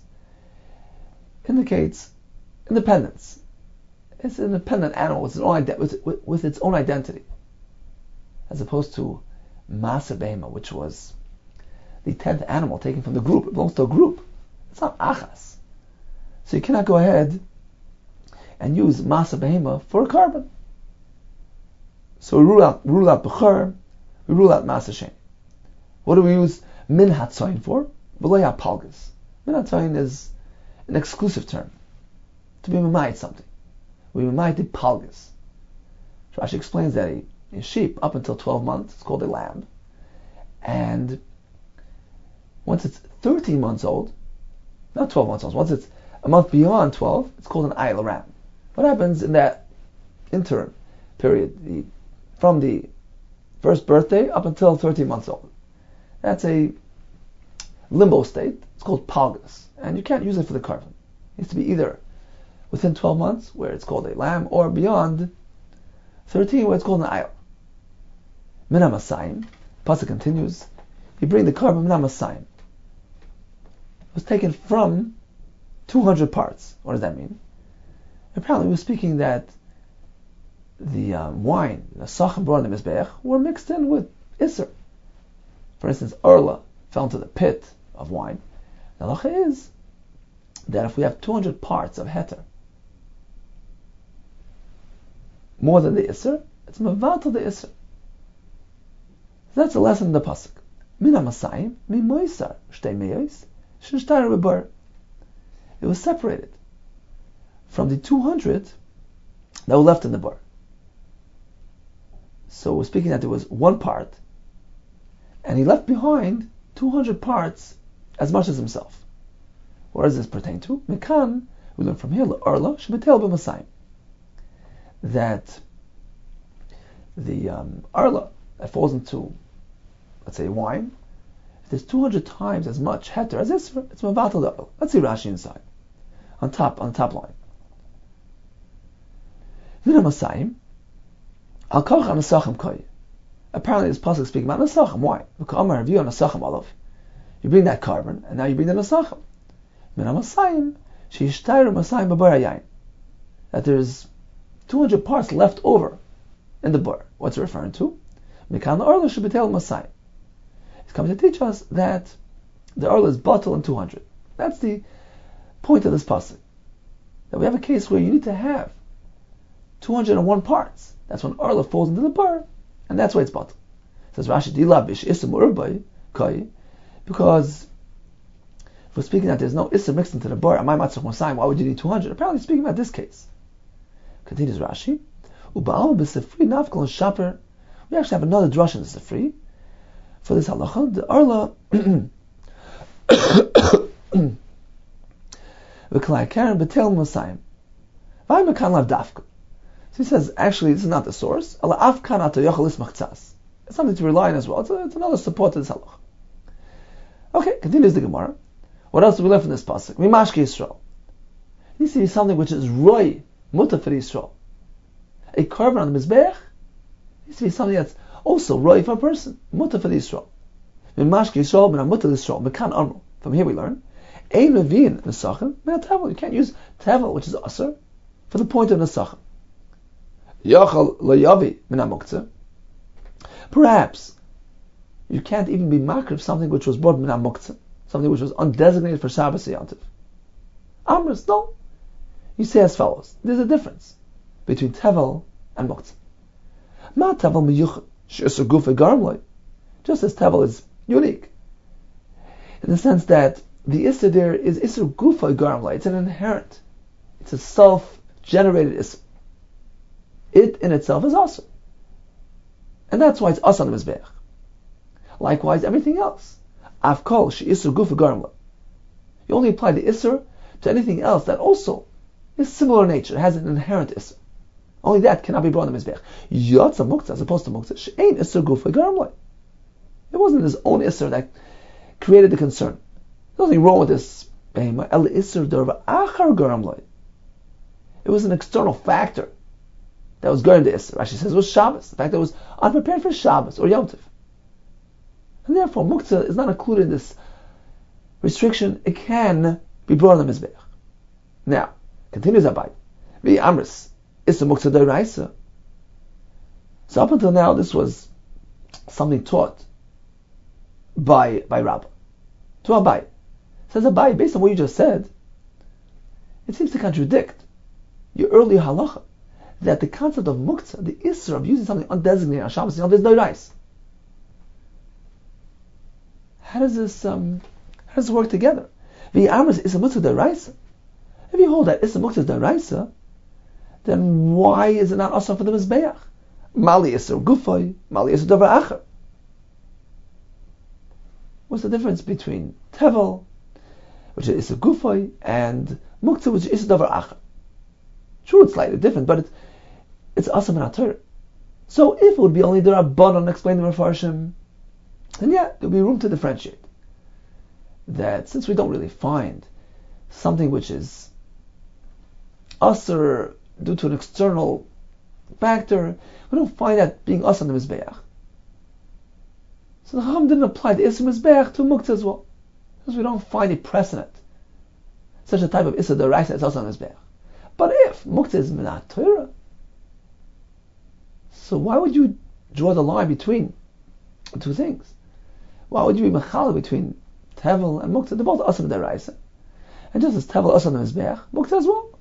indicates independence. It's an independent animal with its own identity, as opposed to maser behema, which was the 10th animal taken from the group. It belongs to a group. It's not achas. So you cannot go ahead and use maser behema for a carbon. So we rule out b'char, we rule out maser sheni. What do we use min hatzayin for? V'lo palgas. Min hatzayin is an exclusive term to be mamayit something. We mamayit the palgas. Rashi explains that a sheep up until 12 months it's called a lamb, and once it's 13 months old, not 12 months old, once it's a month beyond 12, it's called an ayil, a ram. What happens in that interim period, from the first birthday up until 13 months old? That's a limbo state. It's called palgas, and you can't use it for the carbon. It needs to be either within 12 months, where it's called a lamb, or beyond 13, where it's called an ayil. Min hamasayim, pasuk continues, you bring the carbon min hamasayim. It was taken from 200 parts. What does that mean? Apparently, we're speaking that the wine, the sachem brought in the mizbeach, were mixed in with iser. For instance, Erla fell into the pit of wine. The halacha is that if we have 200 parts of heter, more than the iser, it's mevatel the iser. So that's a lesson in the pasuk. Min hamasayim mi moisar shtei meyos shenshtar rebar. It was separated from the 200 that were left in the bar. So we're speaking that there was one part, and he left behind 200 parts as much as himself. What does this pertain to? Mekan, we learn from here, Arla shebetel b'masayim, that the Arla that falls into, let's say, wine, if there's 200 times as much heter as Isra, it's mevatel the Arla. Let's see Rashi inside, on the top line. Min hamasayim al koch anasachem koy. Apparently this pasuk is speaking about nasachem. Why? Because you on nasachem olav. You bring that carbon, and now you bring the nasachem. Min hamasayim sheishtayru masayim b'bar hayayin. That there's 200 parts left over in the bar. What's it referring to? Mikan la'orla shebetel masayim. It's coming to teach us that the orla is batel in 200. That's the point of this pasuk. That we have a case where you need to have 201 parts. That's when Arla falls into the bar, and that's why it's batel. Says Rashi, Dilabish Issa Murabay Kai, because if we're speaking that there's no Issa mixed into the bar, Amay Matzach Masayim, why would you need 200? Apparently speaking about this case. Continues Rashi, Uba'al B'Sefri Nafkal and Shaper. We actually have another drush in the Sefri for this halacha. The Arla V'Klai Karen B'Tel Masayim. V'Ay Mekan Lav Dafka. So he says, actually, this is not the source. Allah afkan ato yochel ismach tzas. It's something to rely on as well. It's another support to this halach. Okay, continues the Gemara. What else do we learn from this pasuk? Mimashke Yisrael. It needs to be something which is roy, mutar for Yisrael. A carbon on the mizbeach needs to be something that's also roy for a person, mutar for Yisrael. Mimashke Yisrael, min mutar Yisrael, mekan amru. From here we learn, ein levin nesachim min tevel. You can't use tevel, which is asr, for the point of nesachim. Yachal layavi min hamuktzah. Perhaps you can't even be makriv something which was brought min hamuktzah, something which was undesignated for Shabbos Yantiv. Amris, no. You say as follows: there's a difference between tevel and muktzah. Ma tevel miyuchad she'isur gufa garmloi. Just as tevel is unique, in the sense that the isser there is isur gufa garmloi. It's an inherent, it's a self-generated isser. It in itself is awesome. And that's why it's us on the Mizbeach. Likewise, everything else. Afkol, she isur gufa garmla. You only apply the isur to anything else that also is similar in nature, has an inherent isur. Only that cannot be brought on the Mizbeach. Yotza muktzah, as opposed to muktzah, she ain't isur gufa garmla. It wasn't his own isur that created the concern. There's nothing wrong with this behema. El isur derva achar garmla. It was an external factor that was going to Isser. Rashi says it was Shabbos. The fact that it was unprepared for Shabbos or Yom Tov. And therefore, Muktzah is not included in this restriction. It can be brought on the Mizbeach. Now, continues Abai. Vi Amris, Isser Muktzah D'Oraisa. So up until now, this was something taught by Rabbah. To Abai. Says Abai, based on what you just said, it seems to contradict your earlier halacha, that the concept of muktzah, the isra of using something undesignated on Shabbos, there's no rice. How does this work together? The amris is a muktzah deraisa. If you hold that it's a muktzah deraisa, then why is it not also for the mizbeach? Mali isra gufay, mali isra davar acher. What's the difference between tevel, which is isra gufay, and muktzah, which is isra davar acher? True, it's slightly different, but it's awesome in our Torah. So if it would be only the Rabbanon explain the Mefarshim, then yeah, there'll be room to differentiate. That since we don't really find something which is usher due to an external factor, we don't find that being us on the Mizbeach. So the Chacham didn't apply the Isra Mizbeach to Muktzah as well, because we don't find a precedent, such a type of Isra D'Oraisa that's also on the Mizbeach. But if Muktzah is Minat Torah, so why would you draw the line between the two things? Why would you be Mechala between Tevel and Muktzah? They're both Asam D'Oraisa. And just as Tevel Asam Mizbeach, Muktzah as well.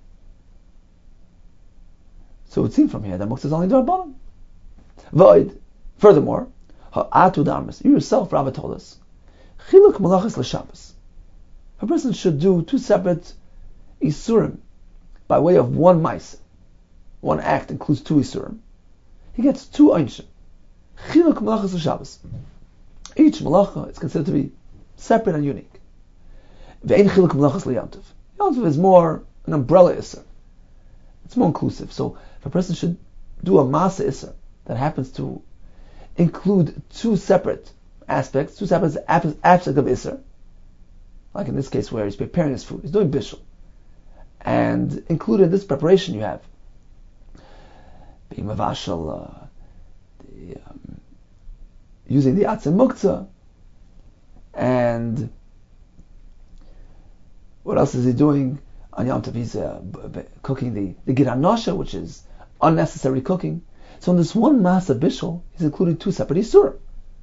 So it would seem from here that Muktzah is only D'Rabbanan. Void. Furthermore, Ha'atu D'Amis, you yourself, Rabbah told us, Chiluk Malachas L'Shabbos. A person should do two separate Isurim by way of one Maisa. One act includes two Isurim. He gets two Einshim. Chiluk Malachas L'Shabbos. Each Malacha is considered to be separate and unique. Ve'ein Chiluk Malachas L'Yom Tov. Yom Tov is more an umbrella Isser. It's more inclusive. So if a person should do a Masa Isser that happens to include two separate aspects, two separate aspects of Isser, like in this case where he's preparing his food, he's doing Bishul. And included in this preparation you have being Mavashal, using the Atzim Muktzah, and what else is he doing on Yom Tov? He's cooking the Gid HaNasha, which is unnecessary cooking. So in this one Masa Bishul, he's including two separate Isurim.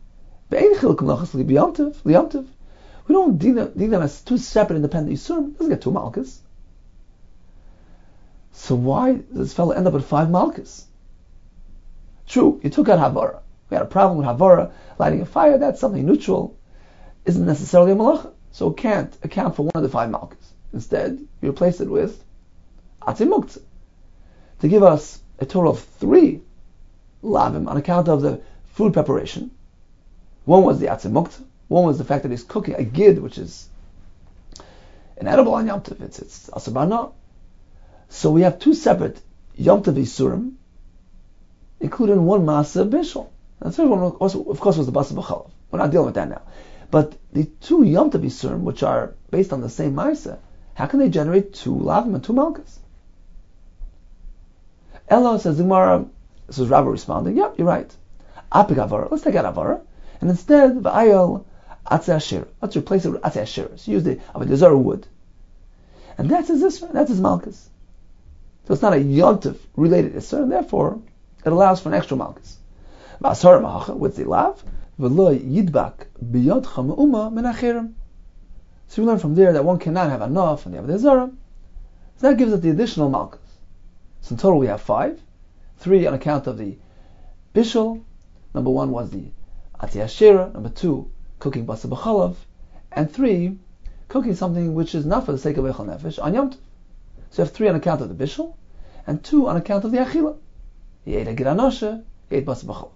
We don't deem them as two separate independent Isurim. He doesn't get two Malchus. So why does this fellow end up with 5 Malchus? True, you took out Havara. We had a problem with Havara, lighting a fire, that's something neutral, isn't necessarily a Malacha. So it can't account for one of the 5 Malchus. Instead, you replace it with Atzim Muktzah, to give us a total of 3 Lavim on account of the food preparation. One was the Atzim Muktzah, one was the fact that he's cooking a Gid, which is an edible on Yom Tov, it's Asabana. So we have 2 separate Yom Tov Isurim, including one Masa Bishul. And the third one, of course, was the Basar B'chalav. We're not dealing with that now. But the two Yom Tov Yisurim, which are based on the same Maisa, how can they generate two Lavim and two Malkas? Ella says the Gemara, this is Rabbi responding, yep, you're right. Apik Avara, let's take out Avara, and instead, V'ayel Atzei Asher, let's replace it with Atzei Asher. So use the Avodah wood. And that's his Isra, that's his Malkas. So it's not a Yom Tov related Isra, and therefore, it allows for an extra Malkas. V'asar Mahacha, with the Lav, V'lo Yidbak B'yodcha Me'uma Min Achirim. So we learn from there that one cannot have enough and the Avodah Zarah. So that gives us the additional Malkas. So in total we have 5. 3 on account of the Bishul. Number 1 was the Atzei Asher. Number 2, cooking Basar B'chalav. And 3, cooking something which is not for the sake of Eichel Nefesh on Yom Tov. So you have 3 on account of the Bishul, and 2 on account of the Achila. He ate a Giranosha, he ate Basar B'chalav.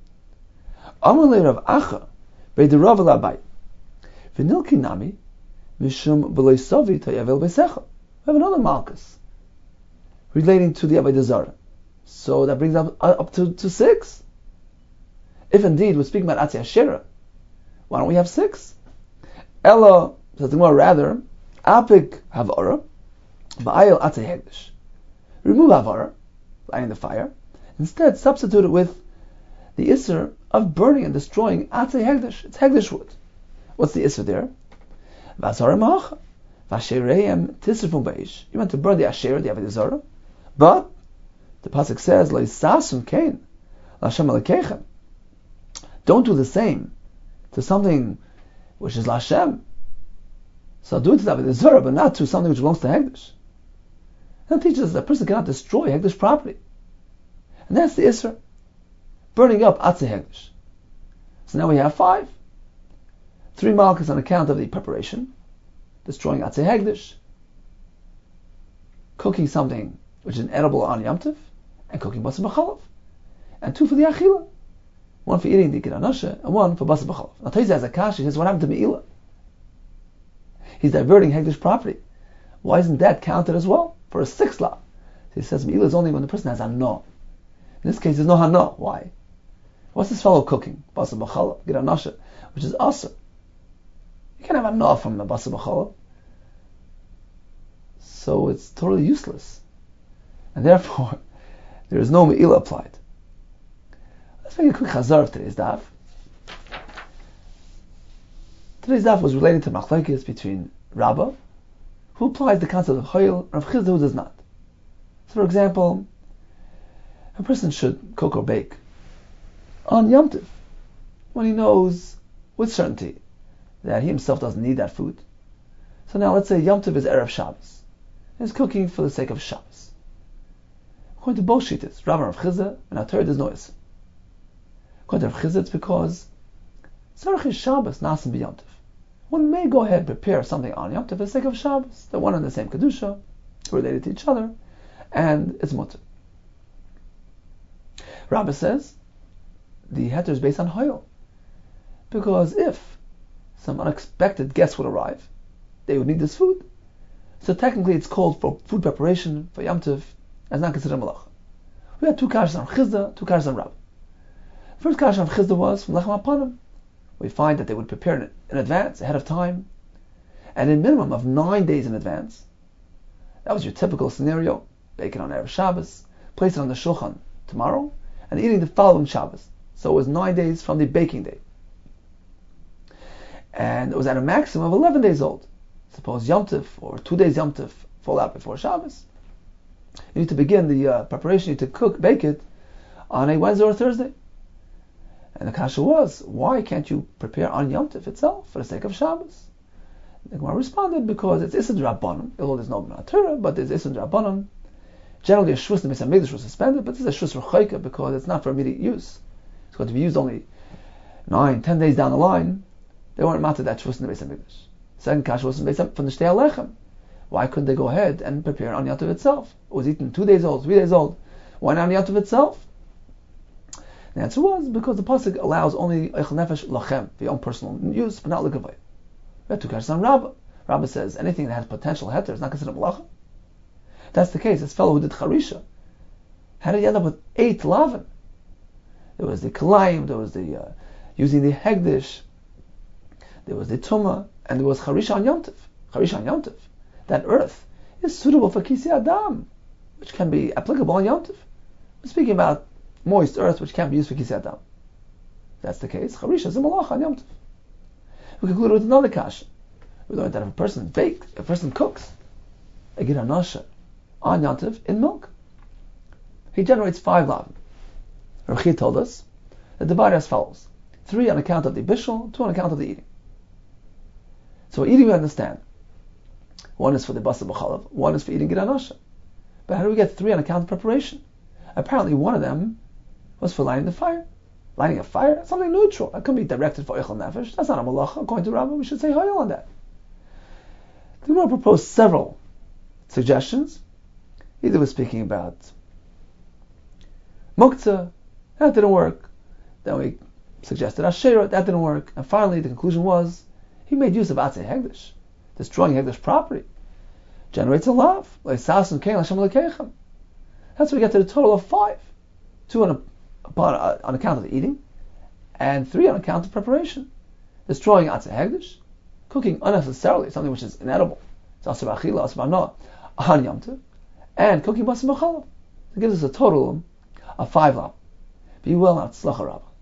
Amalei Rav Acha, Bei de Rav Labai. V'nilki Nami, Mishum V'loi Sovi Tayavel B'secha. We have another Malkus relating to the Avodah Zarah. So that brings up to 6. If indeed we're speaking about Atzei Asherah, why don't we have 6? Ella, says the Gemara, rather, Apik Havara, Ba'ayel Atzei Hegdish. Remove Havara, lighting the fire. Instead, substitute it with the Isser of burning and destroying Atzei Hegdish. It's Hegdish wood. What's the Isser there? V'asar Mahacha, V'ashereim Tisrifum Beish. You want to burn the Asherah, the Avodah Zarah, but the pasuk says, "Lo yisasum kain, l'Hashem Elokeichem." Don't do the same to something which is l'Hashem. So do it to the Avodah Zarah, but not to something which belongs to Hegdish. That teaches us that a person cannot destroy Hegdish property, and that's the Isra, burning up Atzei Hegdish. So now we have 5. 3 Malkas on account of the preparation, destroying Atzei Hegdish, cooking something which is edible on Yom Tov, and cooking Basar B'chalav. And 2 for the Achila. 1 for eating the Giranosha, and 1 for Basar B'chalav. Now Taisa has a kasha, he says, what happened to Me'ilah? He's diverting Hegdish property. Why isn't that counted as well for a 6th law? He says Me'ilah is only when the person has Hano. In this case, there's no Hano. Why? What's this fellow cooking? Basar B'chalav, Giranosha, which is Asa. You can't have Hano from the Basar B'chalav. So it's totally useless. And therefore, there is no Me'ilah applied. Let's make a quick chazar of today's daf. Today's daf was related to machlokes between Rabbah, who applies the concept of Choyel, and Rav Chisda, who does not. So, for example, a person should cook or bake on Yom Tov, when he knows with certainty that he himself doesn't need that food. So now, let's say Yom Tov is Erev Shabbos. He's cooking for the sake of Shabbos. According to both shittas, Rabbah and Rav Chisda, and our Torah, there's no Isser. According to Rav Chisda, it's because Tzarech is Shabbos, Nasim b'Yom Tov. One may go ahead and prepare something on Yom Tov for the sake of Shabbos. They're one and the same Kedusha, related to each other, and it's mutter. Rabbah says the heter is based on Hoyel, because if some unexpected guests would arrive, they would need this food. So technically it's called for food preparation for Yom Tov, as not considered malach. We had 2 kashas on Chisda, 2 kashas on Rabbah. The first kasha on Chisda was from Lechem Apanim. We find that they would prepare it in advance, ahead of time, and in minimum of 9 days in advance. That was your typical scenario. Bake it on Erev Shabbos, place it on the shulchan tomorrow, and eating the following Shabbos. So it was 9 days from the baking day. And it was at a maximum of 11 days old. Suppose Yom Tov, or 2 days Yom Tov, fall out before Shabbos. You need to begin the preparation, you need to bake it on a Wednesday or Thursday. And the kasha was, why can't you prepare on Yom Tov itself for the sake of Shabbos? The Gemara responded, because it's Issur D'Rabbanan, although there's no Torah, but there's Issur D'Rabbanan. Generally, a shvus in the Beis HaMikdash was suspended, but this is a shvus for chayka because it's not for immediate use. It's going to be used only 9-10 days down the line. They weren't matzah that shvus in the Beis HaMikdash. Second kasha was from the Shtei HaLechem. Why couldn't they go ahead and prepare on Yom Tov itself? It was eaten 2 days old, 3 days old. Why not on Yom Tov itself? The answer was because the pasuk allows only eichel nefesh lachem for your own personal use, but not l'gavay. We have 2 kashas on Rabbah. Rabbah says anything that has potential heter is not considered malacha. That's the case. This fellow who did charisha, how did he end up with 8 lavin? there was the Kalayim, there was the using the Hegdish, there was the Tumah, and there was Charisha on Yom Tov. Charisha on Yom Tov. That earth is suitable for Kisei Adam, which can be applicable on Yom Tov. We're speaking about moist earth which can't be used for Kisei Adam. If that's the case, Charisha is a malach on Yom Tov. We conclude with another kasha. We learned that if a person bakes, if a person cooks a Gid Hanasha on Yom Tov in milk, he generates 5 lavim. Rav Chia told us that divided as follows: 3 on account of the bishul, 2 on account of the eating. So eating we understand. 1 is for the basar b'chalav, 1 is for eating Gid Hanasha. But how do we get 3 on account of preparation? Apparently 1 of them was for lighting the fire. Lighting a fire, that's something neutral. That can be directed for Eichel Nefesh. That's not a malacha. According to Rabbah, we should say Hayel on that. The Gemara proposed several suggestions. Either we're speaking about Muktzah, that didn't work. Then we suggested Asherah, that didn't work. And finally, the conclusion was, he made use of Atzei Hegdish. Destroying Hegdish property generates a lav. That's how we get to the total of 5. 2 on account of the eating, and 3 on account of preparation. Destroying Atzei Hegdish, cooking unnecessarily, something which is inedible, it's Asur Achila, Asur B'Noah, on Yom Tov, and cooking Basar B'Chalav. It gives us a total of 5 lav. Be well, Tzlacha Rabbah.